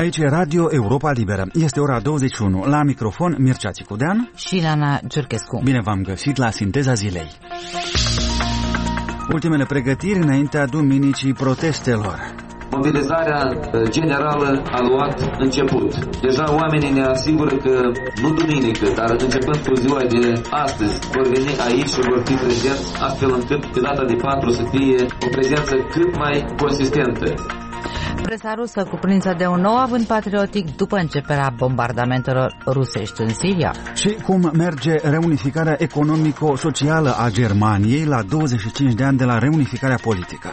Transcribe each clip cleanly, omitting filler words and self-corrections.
Aici e Radio Europa Liberă. Este ora 21. La microfon Mircea Țicudean și Lana Giurchescu. Bine v-am găsit la Sinteza Zilei. Ultimele pregătiri înaintea duminicii protestelor. Mobilizarea generală a luat început. Deja oamenii ne asigură că nu duminică, dar începând cu ziua de astăzi, vor veni aici și vor fi prezenți, astfel încât pe data de 4 să fie o prezență cât mai consistentă. Presa rusă cuprinsă de un nou avânt patriotic după începerea bombardamentelor rusești în Siria. Și cum merge reunificarea economico-socială a Germaniei la 25 de ani de la reunificarea politică.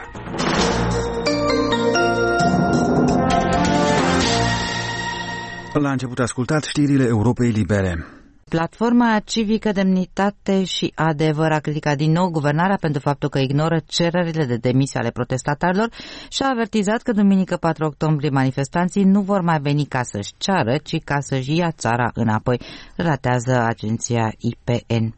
La început ascultat știrile Europei Libere. Platforma Civică Demnitate și Adevăr a criticat din nou guvernarea pentru faptul că ignoră cererile de demisie ale protestatarilor și a avertizat că duminică 4 octombrie manifestanții nu vor mai veni ca să-și ceară, ci ca să-și ia țara înapoi, relatează agenția IPN.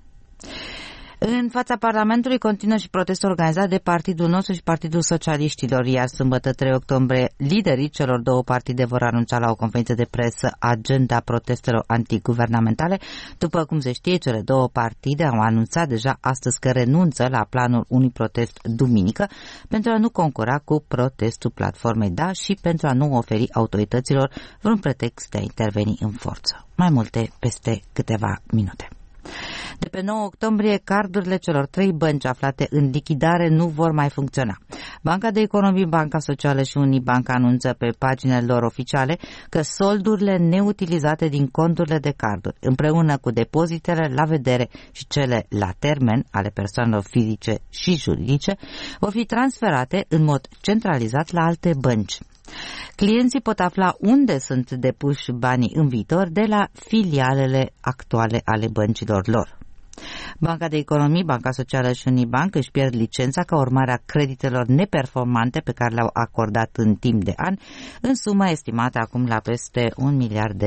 În fața Parlamentului continuă și protestul organizat de Partidul nostru și Partidul Socialiștilor, iar sâmbătă 3 octombrie liderii celor două partide vor anunța la o conferință de presă agenda protestelor antiguvernamentale. După cum se știe, cele două partide au anunțat deja astăzi că renunță la planul unui protest duminică pentru a nu concura cu protestul platformei DA și pentru a nu oferi autorităților vreun pretext de a interveni în forță. Mai multe peste câteva minute. De pe 9 octombrie, cardurile celor 3 bănci aflate în lichidare nu vor mai funcționa. Banca de Economie, Banca Socială și Unibanca anunță pe paginile lor oficiale că soldurile neutilizate din conturile de carduri, împreună cu depozitele la vedere și cele la termen ale persoanelor fizice și juridice, vor fi transferate în mod centralizat la alte bănci. Clienții pot afla unde sunt depuși banii în viitor de la filialele actuale ale băncilor lor. Banca de Economie, Banca Socială și Unibank își pierd licența ca urmare a creditelor neperformante pe care le-au acordat în timp de ani, în suma estimată acum la peste $1 miliard.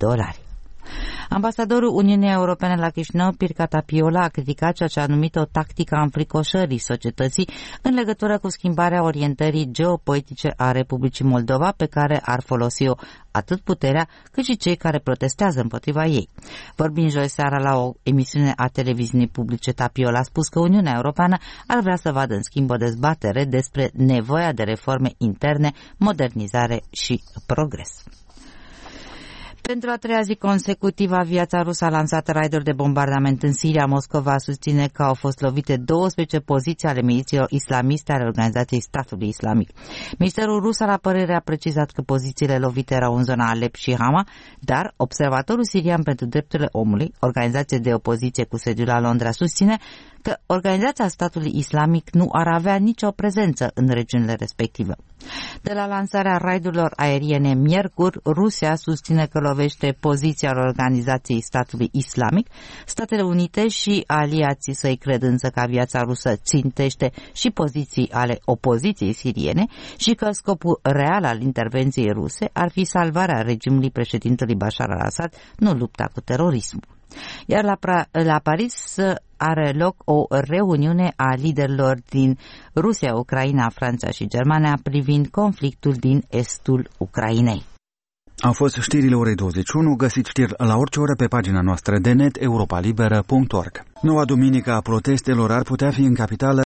Ambasadorul Uniunii Europene la Chișinău, Pirca Tapiola, a criticat ceea ce a numit o tactică a înfricoșării societății în legătură cu schimbarea orientării geopolitice a Republicii Moldova, pe care ar folosi-o atât puterea cât și cei care protestează împotriva ei. Vorbind joi seara la o emisiune a televiziunii publice, Tapiola a spus că Uniunea Europeană ar vrea să vadă în schimb o dezbatere despre nevoia de reforme interne, modernizare și progres. Pentru a treia zi consecutivă, aviația rusă a lansat raiduri de bombardament în Siria. Moscova susține că au fost lovite 12 poziții ale milițiilor islamiste ale Organizației Statului Islamic. Ministerul rus al apărării a precizat că pozițiile lovite erau în zona Alep și Hama, dar Observatorul Sirian pentru Drepturile Omului, organizație de opoziție cu sediul la Londra, susține că Organizația Statului Islamic nu ar avea nicio prezență în regiunile respective. De la lansarea raidurilor aeriene miercuri, Rusia susține că lovește poziția Organizației Statului Islamic. Statele Unite și aliații săi cred însă că aviația rusă țintește și poziții ale opoziției siriene și că scopul real al intervenției ruse ar fi salvarea regimului președintelui Bashar al-Assad, nu lupta cu terorismul. Iar la Paris are loc o reuniune a liderilor din Rusia, Ucraina, Franța și Germania privind conflictul din estul Ucrainei. Au fost știrile orei 21, găsiți știri la orice oră pe pagina noastră de net europalibera.org. Noua duminică a protestelor ar putea fi în capitală